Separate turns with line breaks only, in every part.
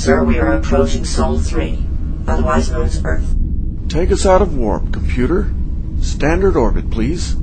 Sir, we are approaching Sol 3, otherwise known as Earth.
Take us out of warp, computer. Standard orbit, please.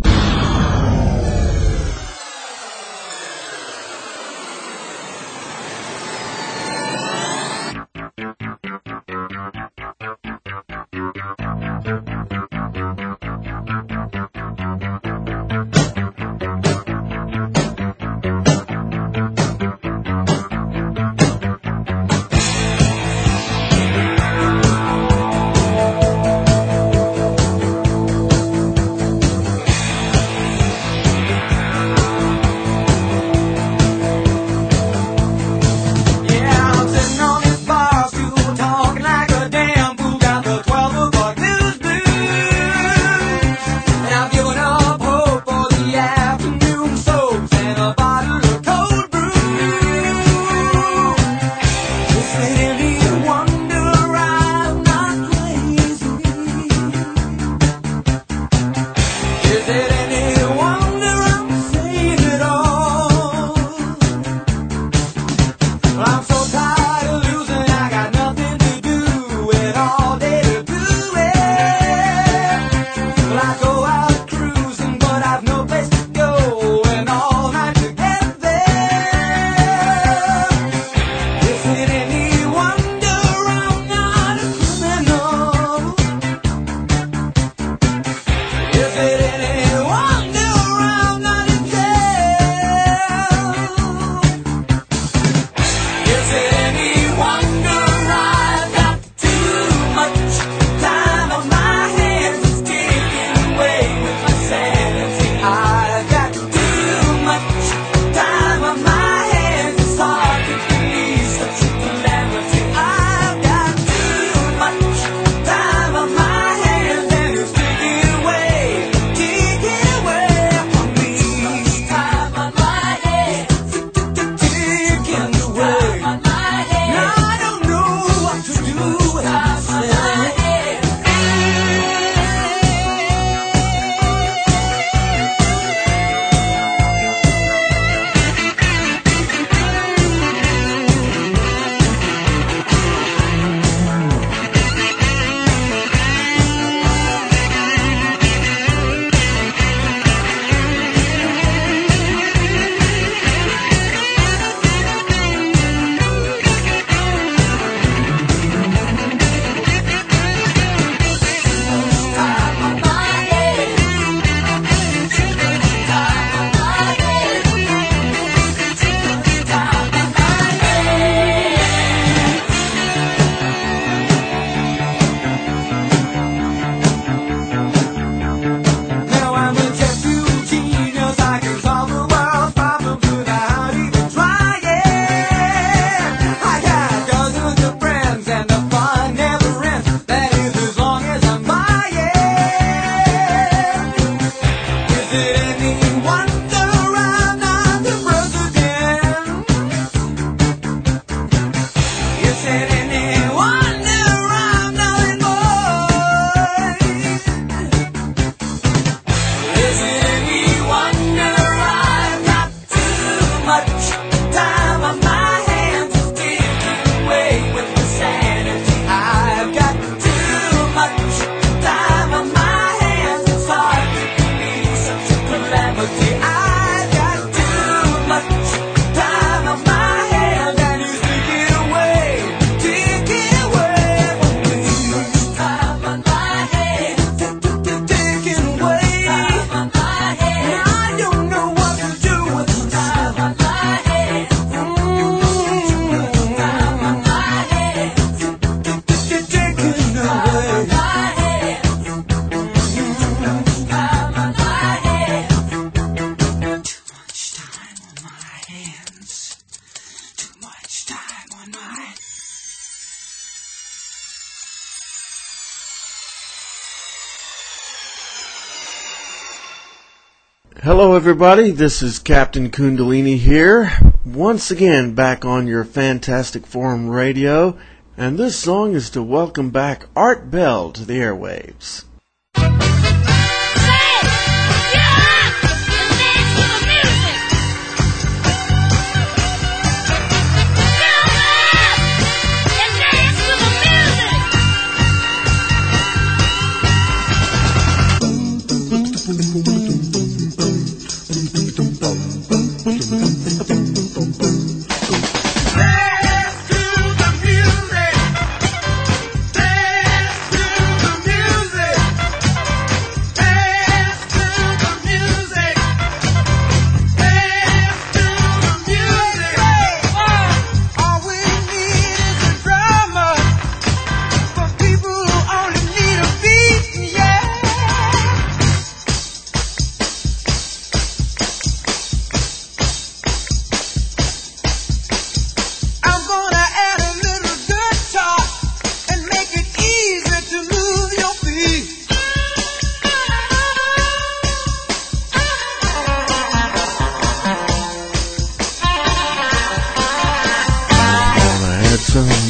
Hello everybody, this is Captain Kundalini here, once again back on your Fantastic Forum radio, and this song is to welcome back Art Bell to the airwaves.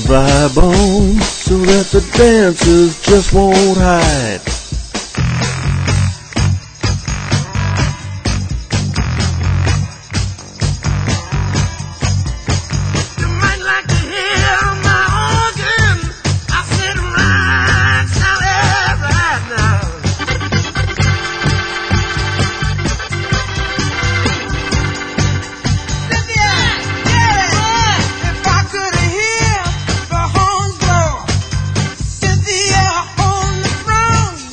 vibe on so that the dancers just won't hide.
Cynthia on the throne.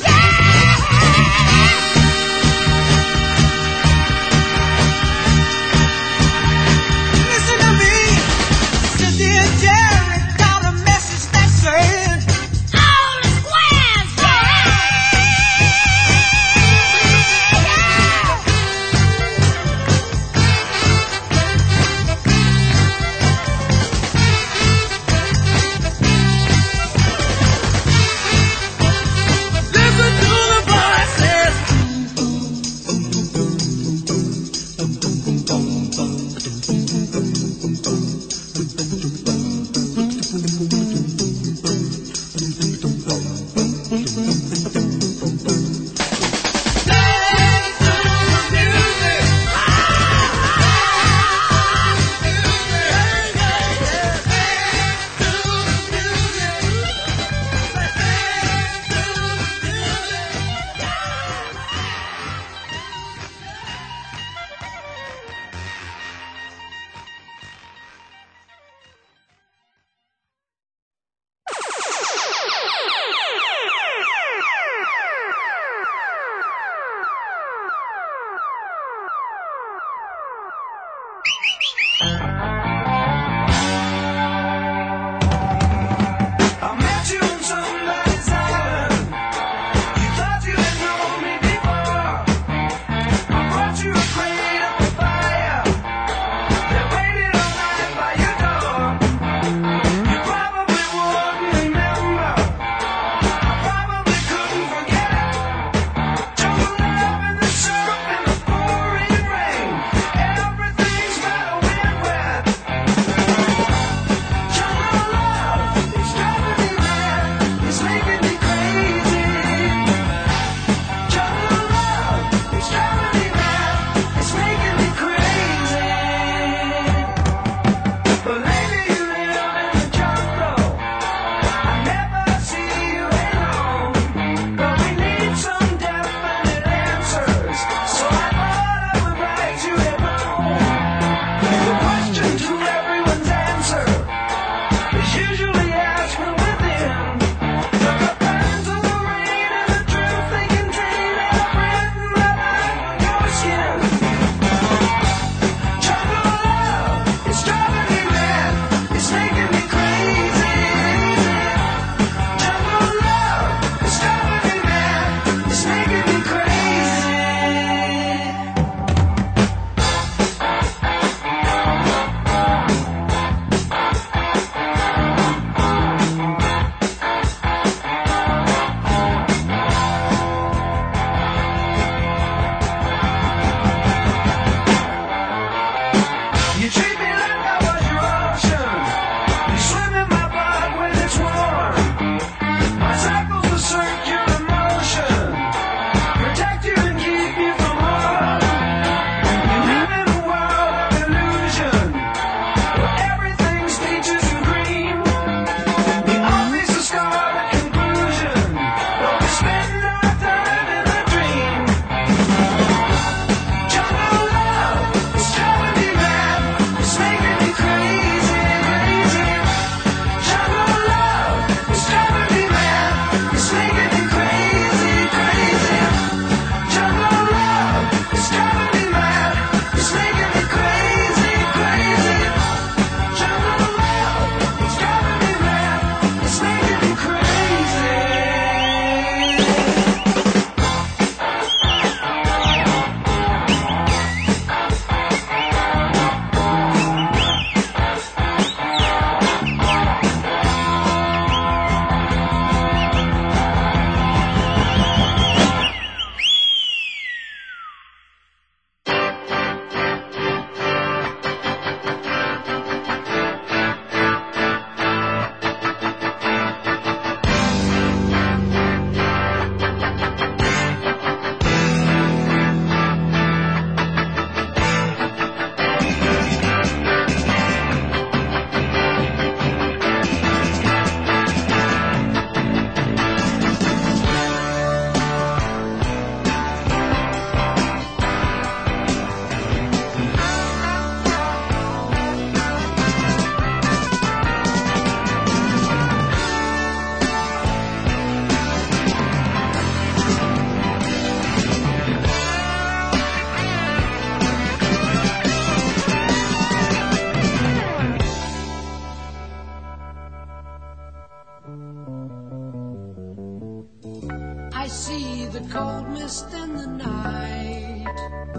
of mist in the night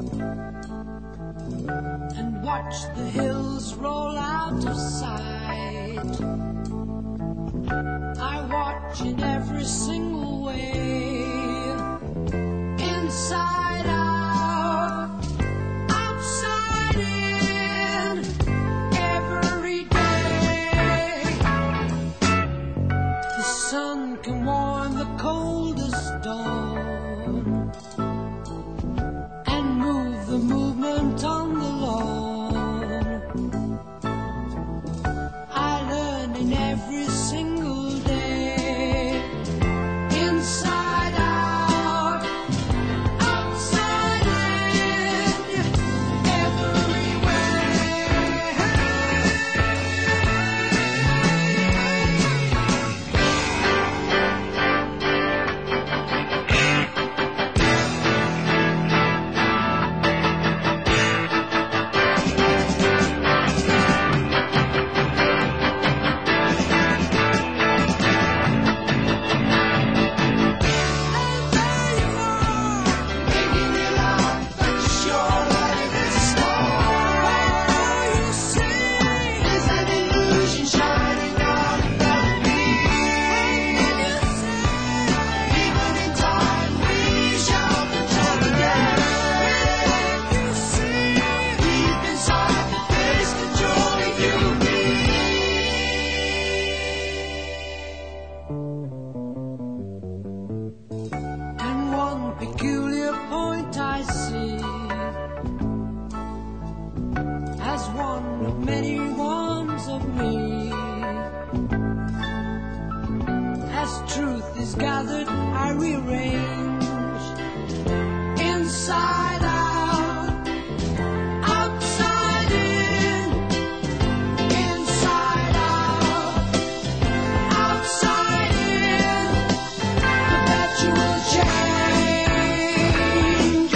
and watch the hills roll out of sight. I watch in every single way, inside out, outside in, every day. The sun can warm the coldest dawn and move the movement on the lawn. I learn in every single day, inside out, outside in, everywhere. And one peculiar point I see as one of many ones of me. As truth is gathered, I rearrange inside out, outside in, inside out, outside in, perpetual change.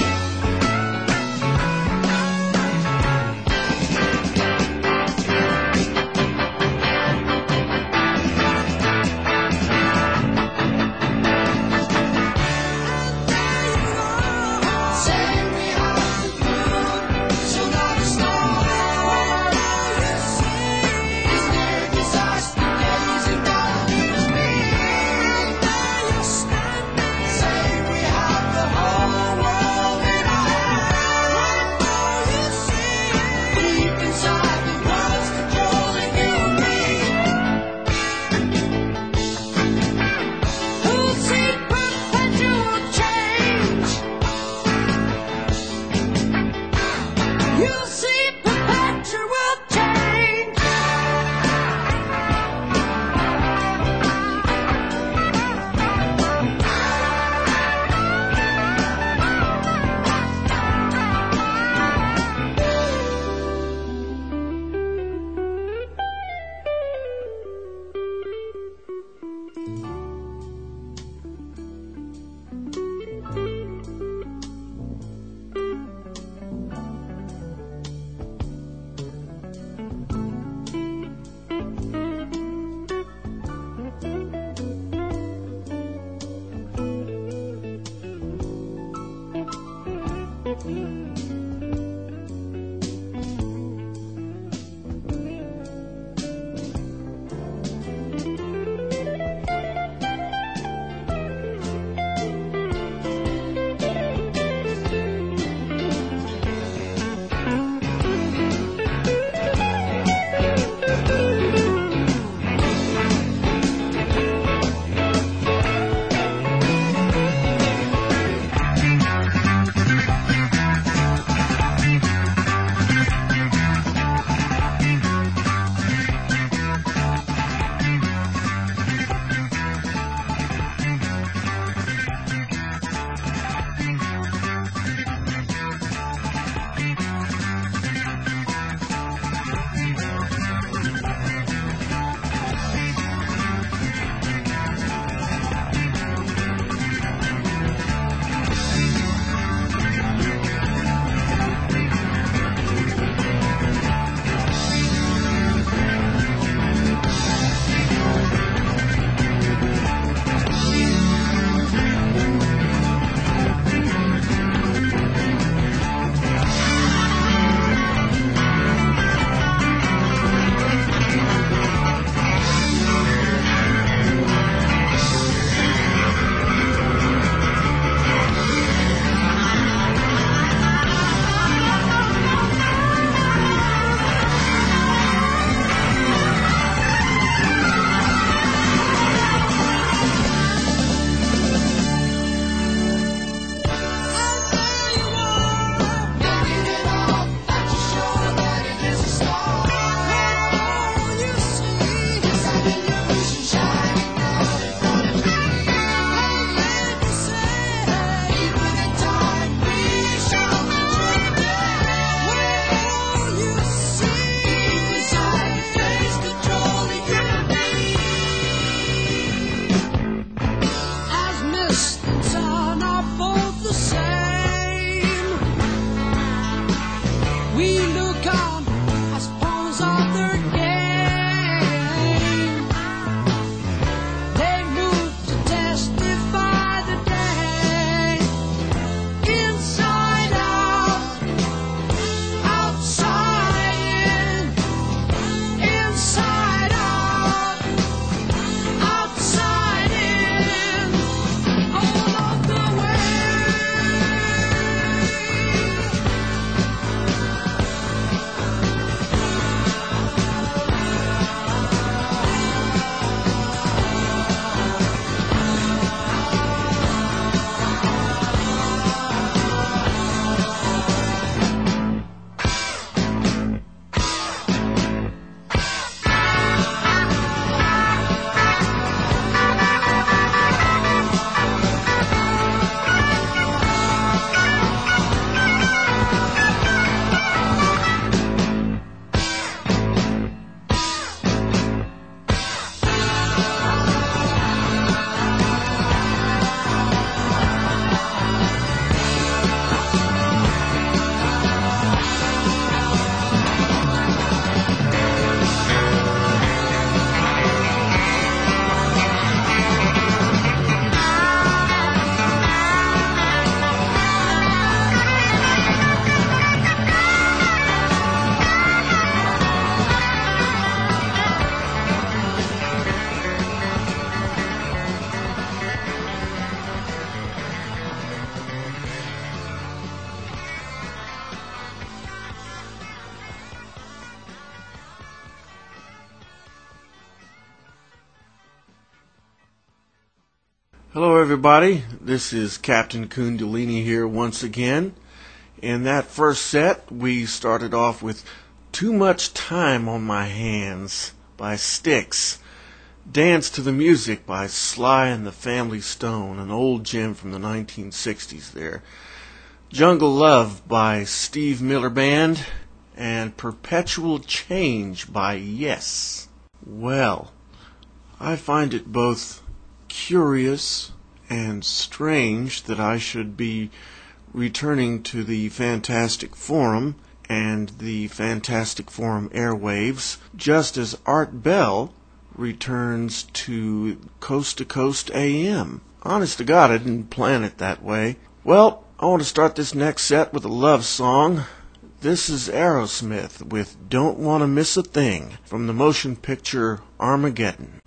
Hello everybody, this is Captain Kundalini here once again. In that first set, we started off with Too Much Time on My Hands by Styx, Dance to the Music by Sly and the Family Stone, an old gem from the 1960s there, Jungle Love by Steve Miller Band, and Perpetual Change by Yes. Well, I find it both curious and strange that I should be returning to the Fantastic Forum and the Fantastic Forum airwaves just as Art Bell returns to Coast AM. Honest to God, I didn't plan it that way. Well, I want to start this next set with a love song. This is Aerosmith with Don't Want to Miss a Thing from the motion picture Armageddon.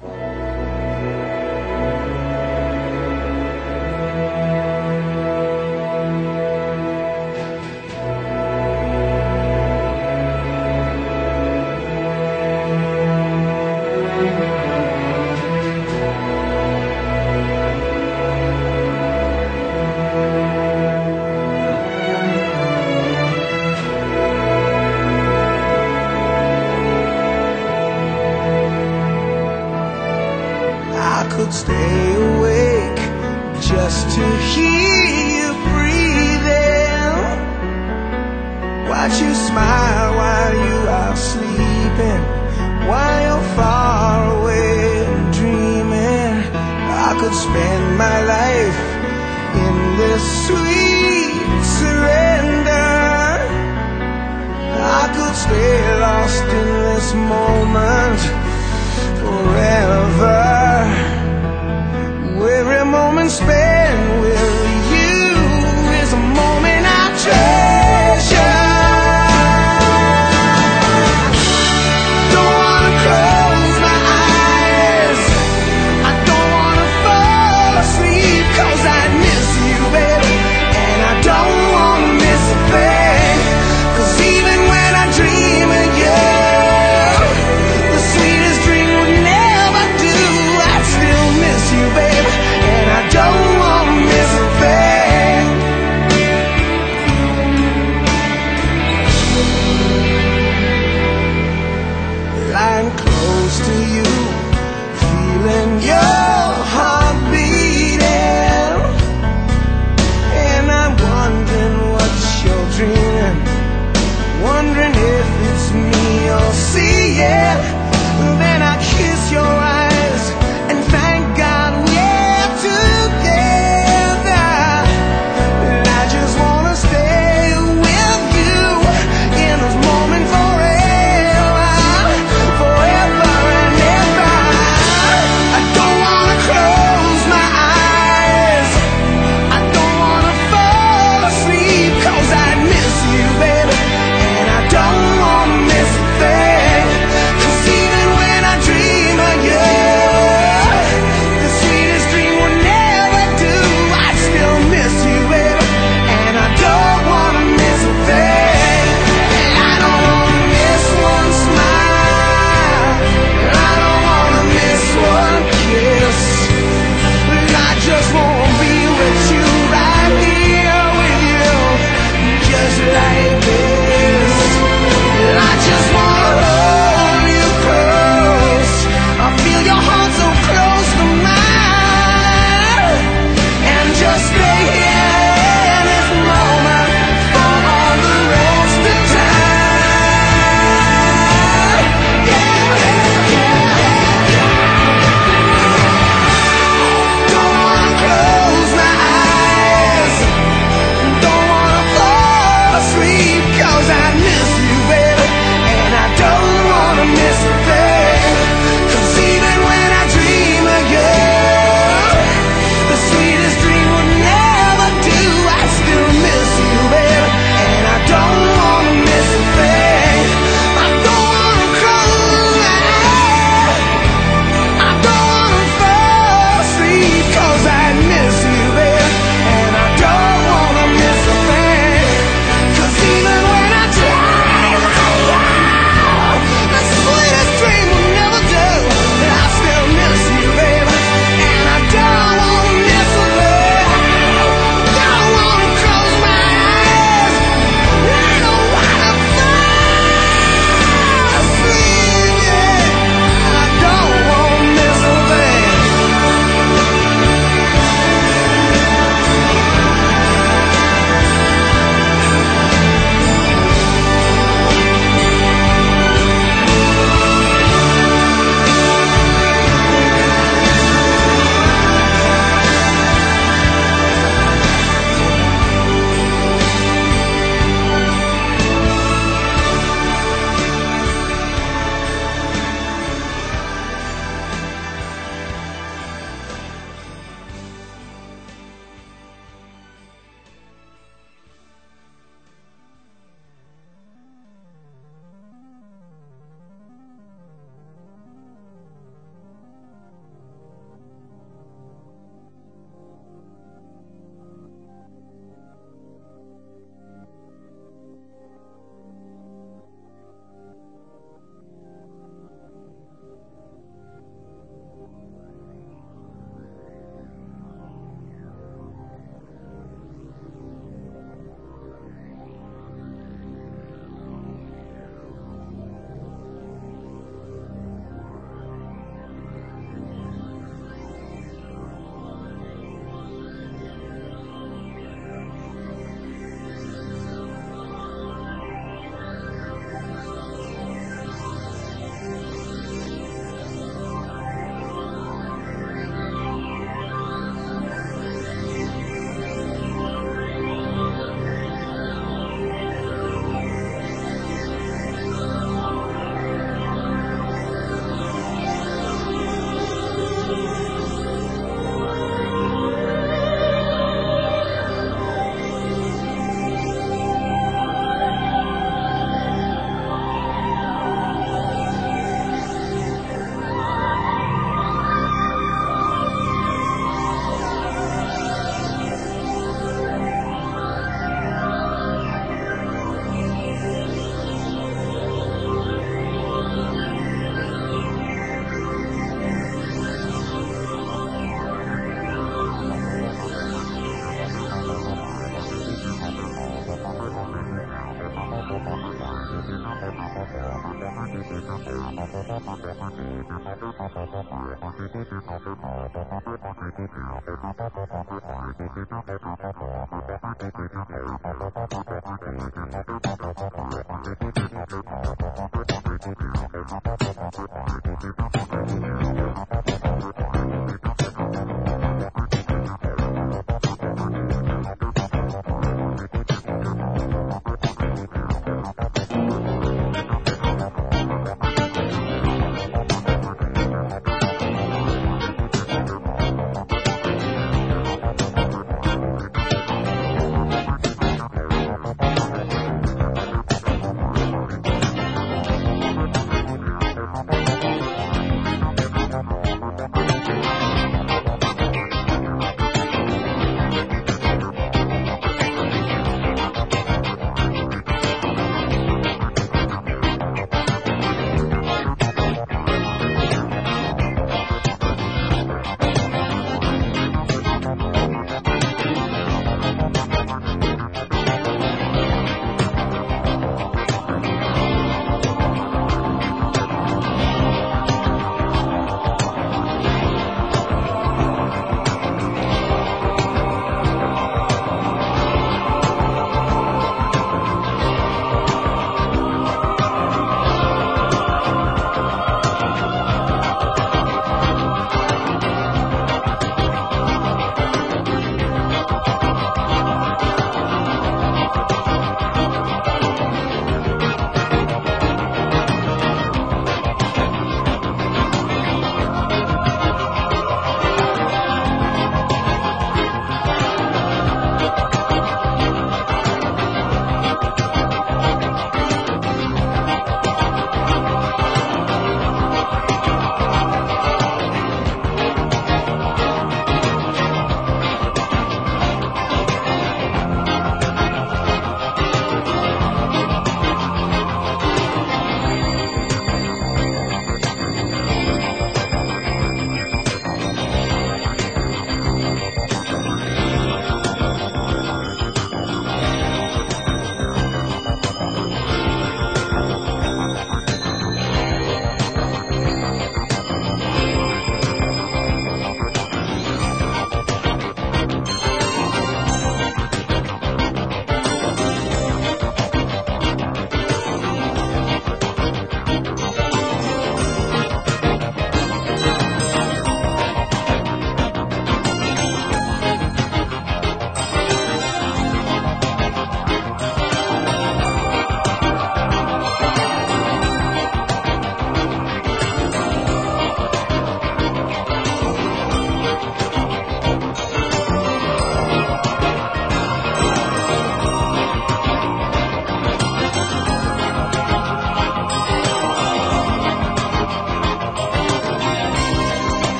Stay awake just to hear you breathing. Watch you smile while you are sleeping, while you're far away and dreaming. I could spend my life in this sweet surrender. I could stay lost in this moment forever. Every moment spent with you is a moment I treasure. Don't wanna close my eyes, I don't wanna fall asleep, 'cause I miss you, baby, and I don't wanna miss a thing. 'Cause even when I dream of you, the sweet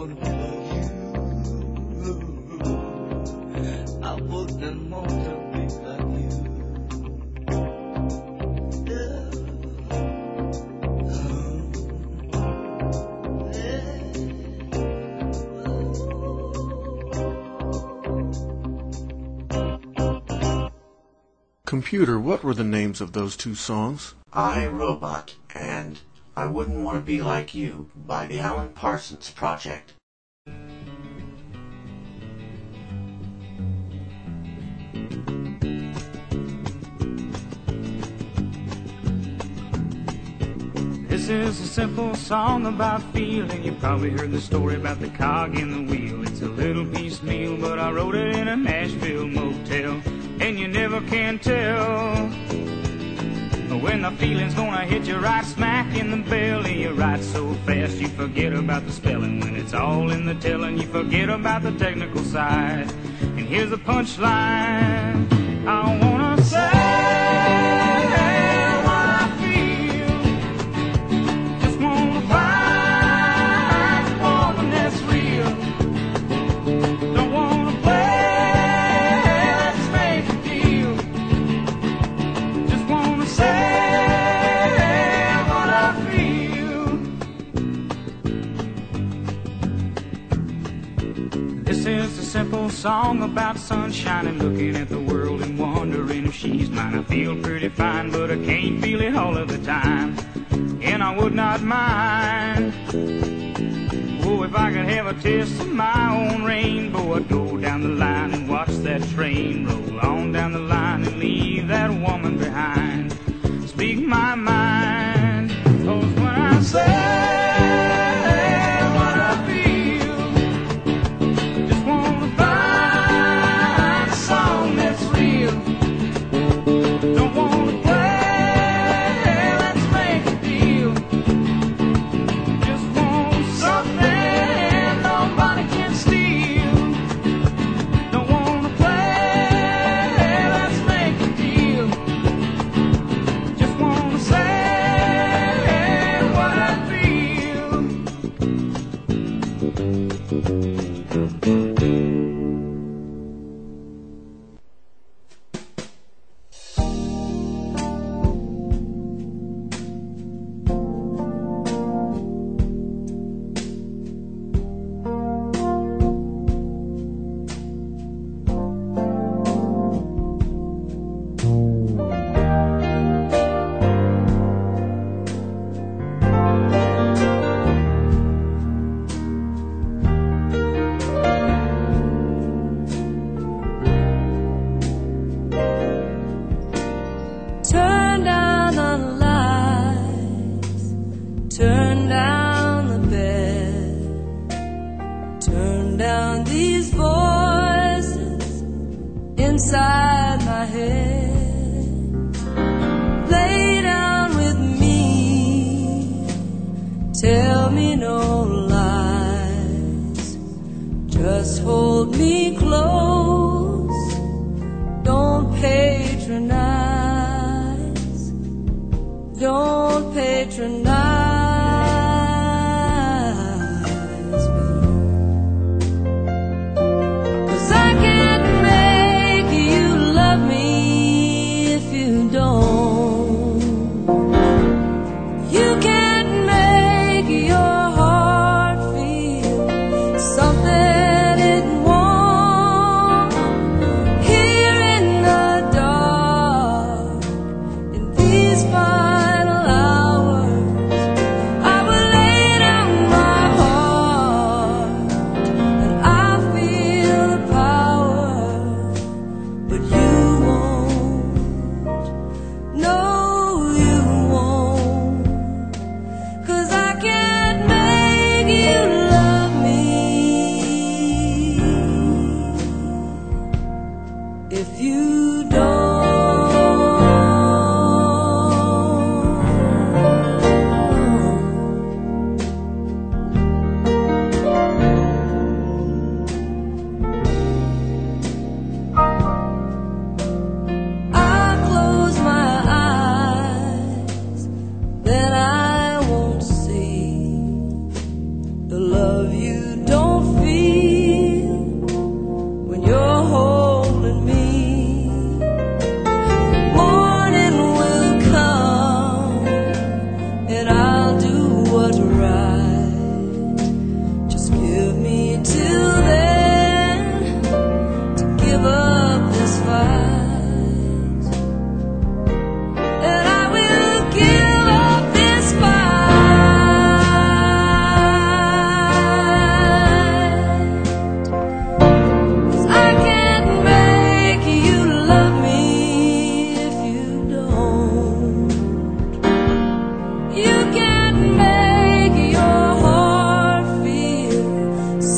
wanna be like you. I wouldn't want to be like you.
Computer, what were the names of those two songs?
I, Robot, and I Wouldn't Want to Be Like You by the Alan Parsons Project.
This is a simple song about feeling. You probably heard the story about the cog in the wheel. It's a little piecemeal, but I wrote it in a Nashville motel. And you never can tell when the feeling's gonna hit you right smack in the belly. You write so fast you forget about the spelling. When it's all in the telling, you forget about the technical side. And here's the punchline. I wanna say what I feel. Just wanna find a woman that's real. Don't wanna play, let's make a deal. Just wanna say what I feel. This is a simple song about sunshine and looking at the world and wondering if she's mine. I feel pretty fine, but I can't feel it all of the time. And I would not mind. Oh, if I could have a taste of my own rainbow, I'd go down the line and watch that train roll on down the line and leave that woman behind. Speak my mind, 'cause when I say what I feel, I just wanna find a song that's real. Don't wanna play, let's make a deal. Just want something nobody can steal. Don't wanna play, let's make a deal. Just wanna say what I feel.
Turn down the lights, turn down the bed, turn down these voices inside my head. Lay down with me, tell me no lies, just hold me close, don't patronize. Don't patronize me, 'cause I can't make you love me if you don't. You can't make your heart feel something it won't.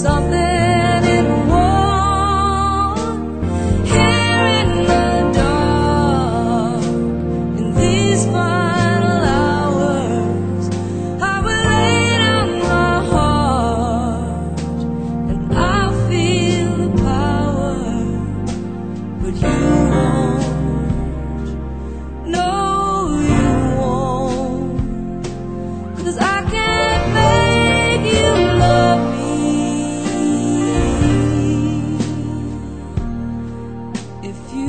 something it won't. Here in the dark, in these final hours, I will lay down my heart, and I'll feel the power, but you won't. No, you won't. 'Cause I can't make you love me if you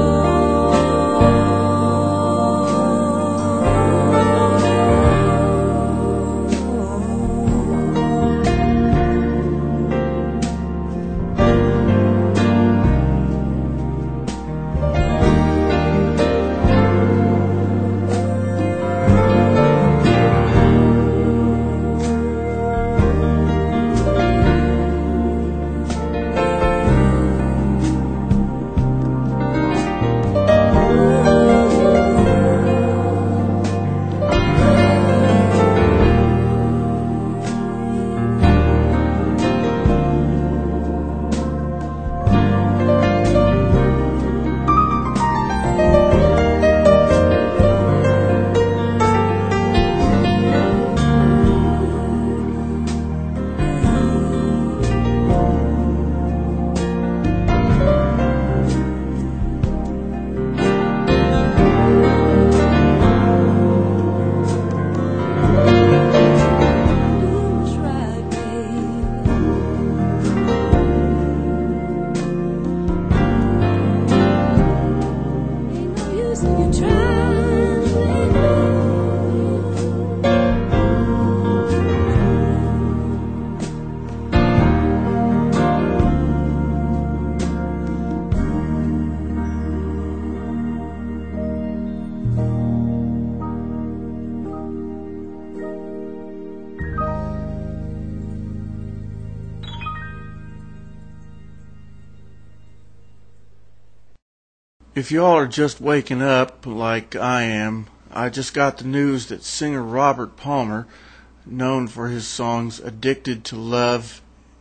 If y'all are just waking up like I am, I just got the news that singer Robert Palmer, known for his songs Addicted to Love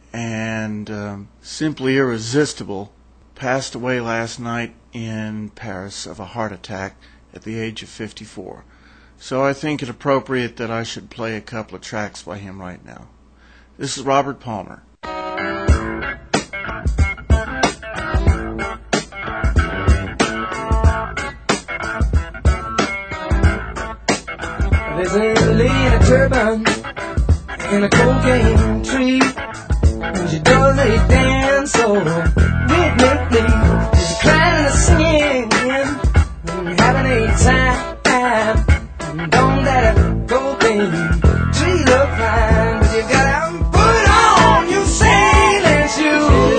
and Simply Irresistible, passed away last night in Paris of a heart attack at the age of 54. So I think it appropriate that I should play a couple of tracks by him right now. This is Robert Palmer.
There's a lady in a turban in a cocaine tree, and she does a dance so rhythmically. She's crying and singing, having a time. Don't let her go, baby. She look fine, but you gotta put on your sailing shoes.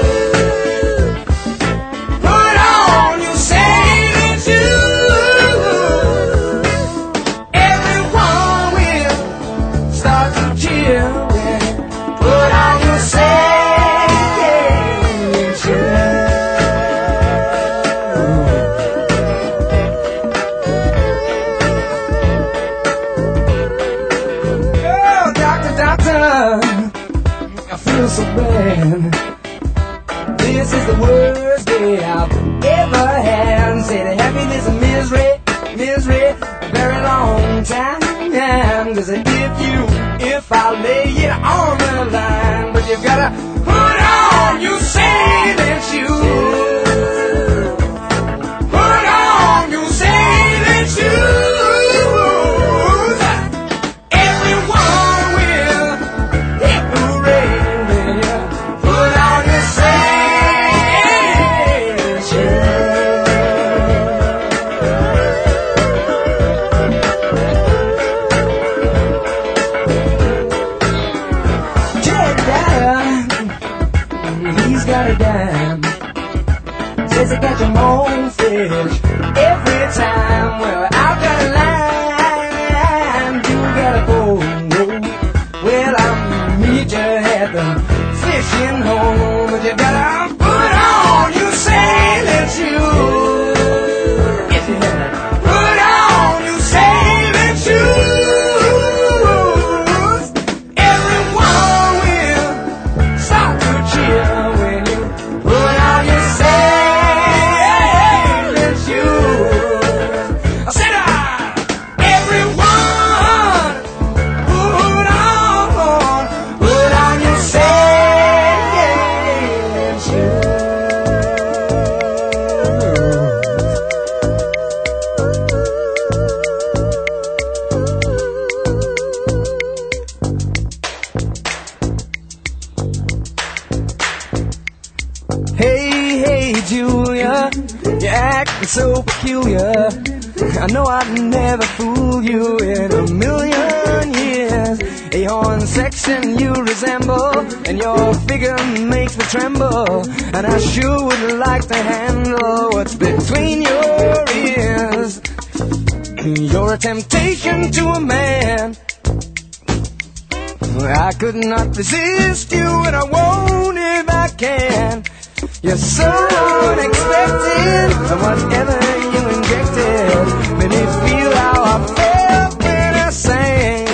Put on your sailing shoes. Everyone will start to cheer when you put on your sailing shoes. Oh, doctor, doctor, I feel so bad. This is the worst day I've ever had. Say the happiness and misery, a very long time. 'Cause if I lay it on the line, but you gotta put on your sailing shoes. Put on your sailing shoes. Everyone will hit hooray when you put on your sailing shoes. He's got a dime. Says they catch 'em on fish every time. Well, I've got a line. You gotta go. Well, I'll meet you at the fishing hole. But you gotta put on your sailing shoes. If you had put on your sailing shoes, everyone will start to Hey, hey, Julia, you're acting so peculiar. I know I'd never fool you in a million years. A horn section you resemble, and your figure makes me tremble. And I sure would like to handle what's between your ears. You're a temptation to a man. I could not resist you, and I won't if I can. You're so unexpected, and whatever you injected made me feel how I felt when I sang.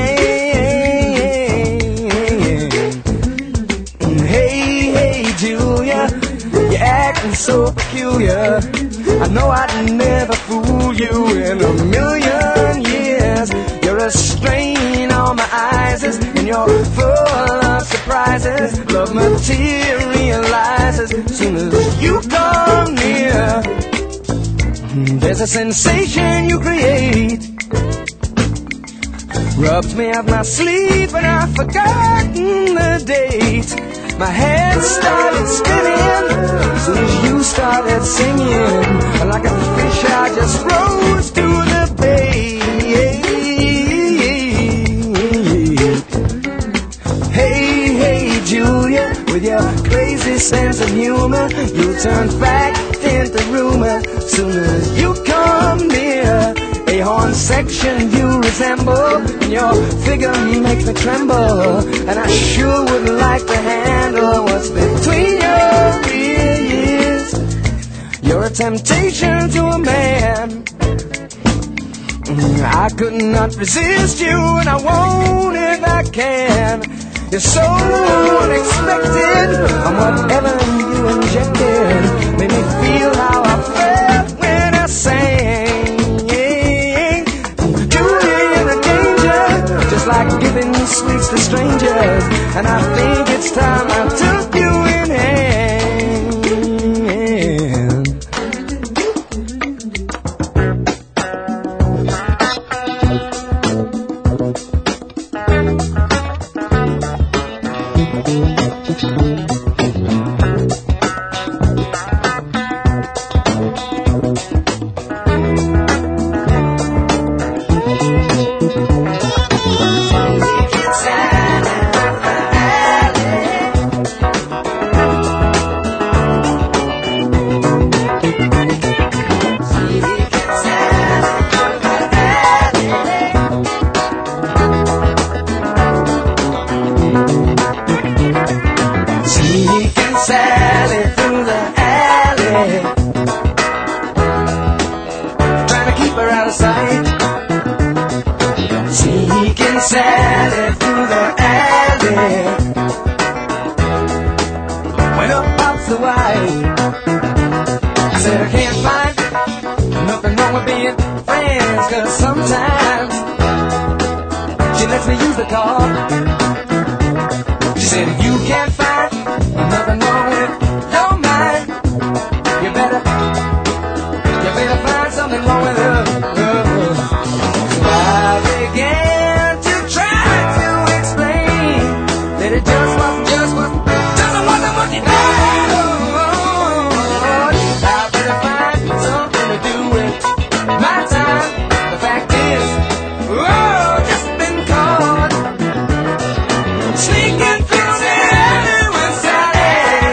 Hey, hey, Julia, you're acting so peculiar. I know I'd never fool you in a million years. You're a strain on my eyes, and you're full of surprises. Love materializes soon as you come near. There's a sensation you create, rubs me out my sleep, and I've forgotten the date. My head started spinning as soon as you started singing. Like a fish I just rose to the bait. Hey, hey, Julia, with your crazy sense of humor, you turn fact into rumor soon as you come near. A horn section you resemble, and your figure makes me tremble. And I sure would like to handle what's between your ears. You're a temptation to a man. I could not resist you, and I won't if I can. You're so unexpected, and whatever you injected made me feel how I felt when I sang. Just like giving sweets to strangers, and I think it's time I took you in hand. Sneaking through the alley with Sally.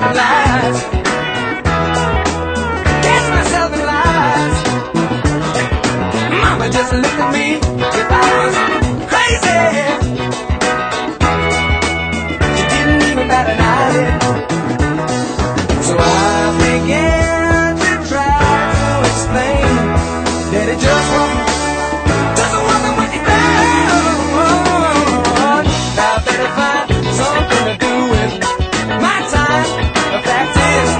in lies. Catch myself in lies. Mama just looked at me if I was crazy. She didn't even bat an eyelid. So I began to try to explain that it just wasn't what you found. I better find something to do with my time. The fact is,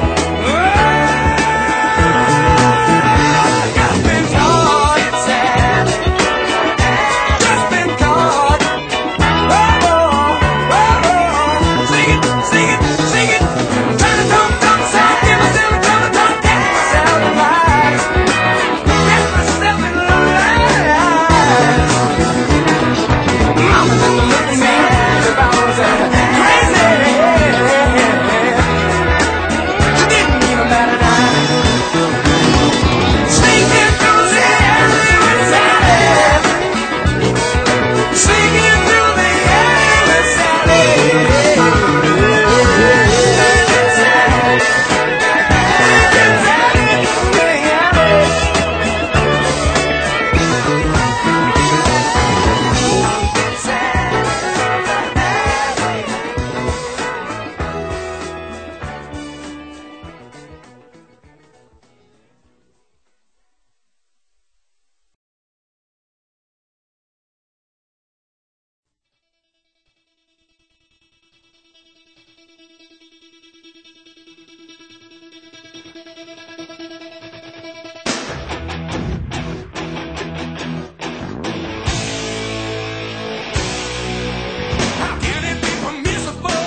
I've been caught, it's sad. Just been caught. Sing it, sing it, sing it. Try to don't sound. Give myself a tongue to tongue. Catch myself in lies. Catch myself in lies. Mama just looked at me if I was crazy. She didn't even bat an eye. Sneaking through the alley with Sally. Sneaking through the alley with Sally. How can it be permissible?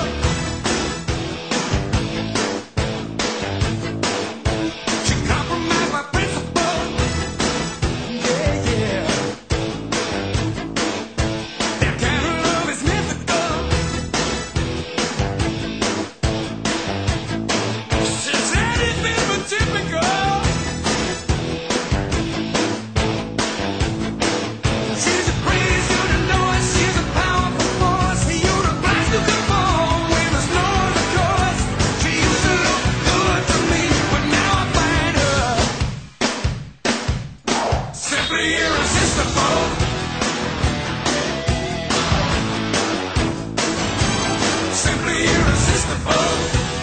She compromised my principle. Yeah, yeah. That kind of love is mythical. She said it's been but typical. She's a breeze, you to know it. She's a powerful force for you to blast to conform when there's no other course. She used to look good to me, but now I find her simply irresistible. Simply irresistible.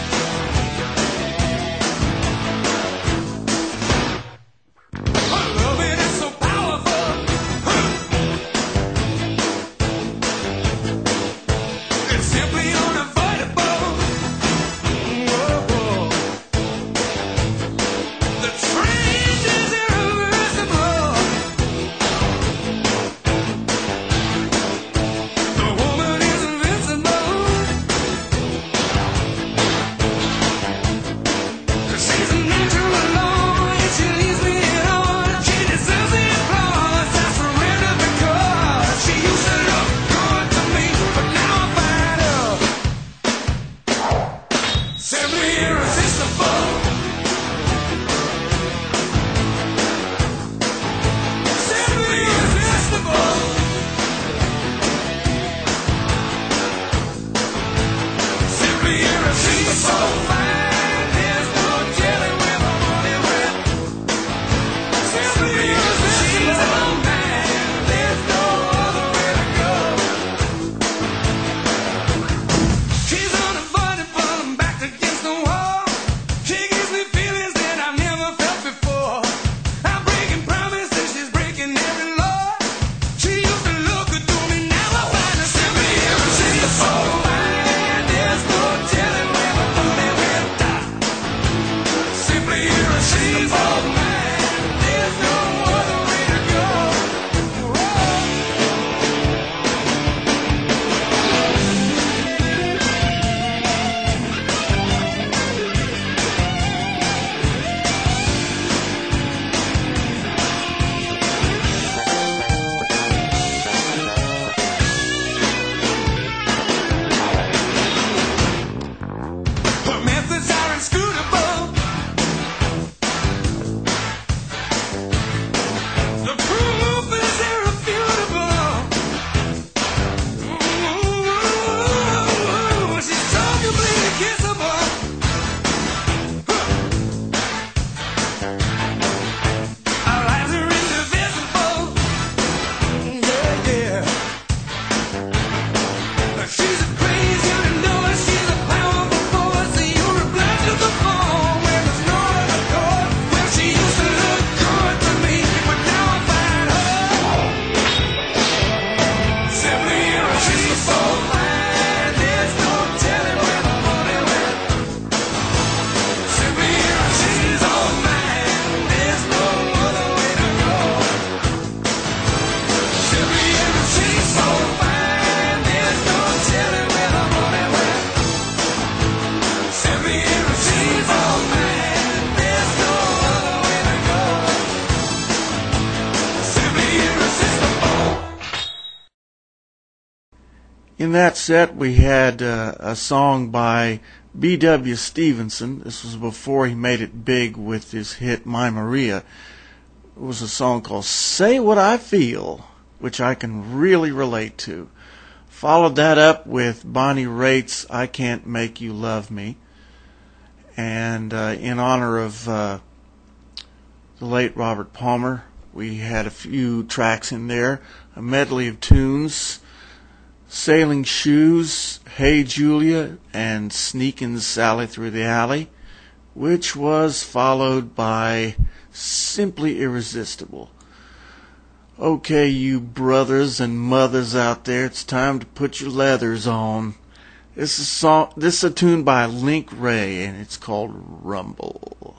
Her loving is so powerful. It's simply unavoidable. Whoa. The change is irreversible.
In that set, we had a song by B.W. Stevenson. This was before he made it big with his hit My Maria. It was a song called Say What I Feel, which I can really relate to. Followed that up with Bonnie Raitt's I Can't Make You Love Me. And in honor of the late Robert Palmer, we had a few tracks in there. A medley of tunes, Sailing Shoes, Hey Julia, and Sneakin' Sally Through the Alley, which was followed by Simply Irresistible. Okay, you brothers and mothers out there, it's time to put your leathers on. This is a tune by Link Ray, and it's called Rumble.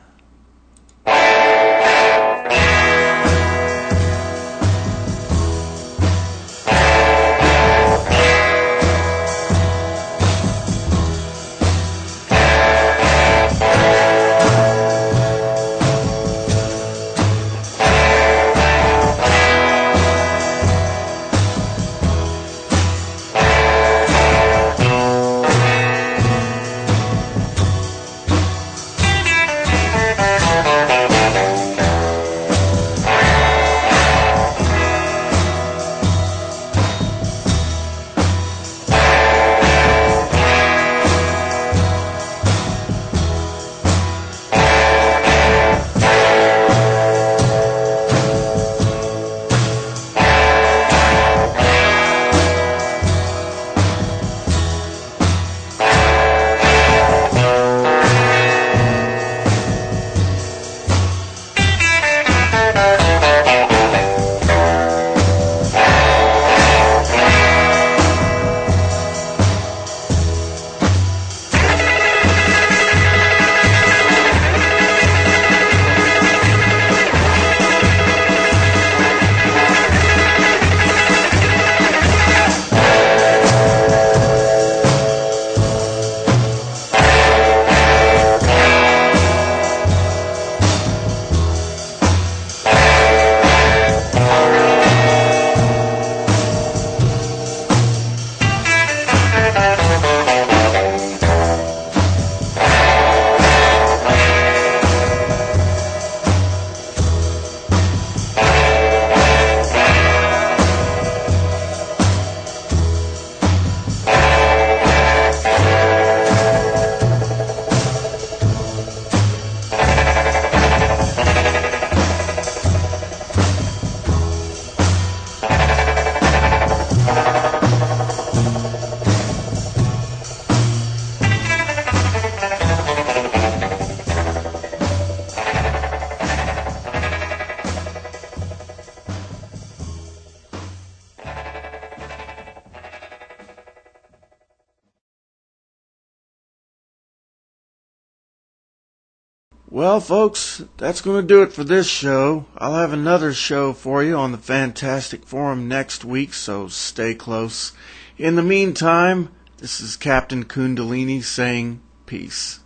Well, folks, that's going to do it for this show. I'll have another show for you on the Fantastic Forum next week, so stay close. In the meantime, this is Captain Kundalini saying peace.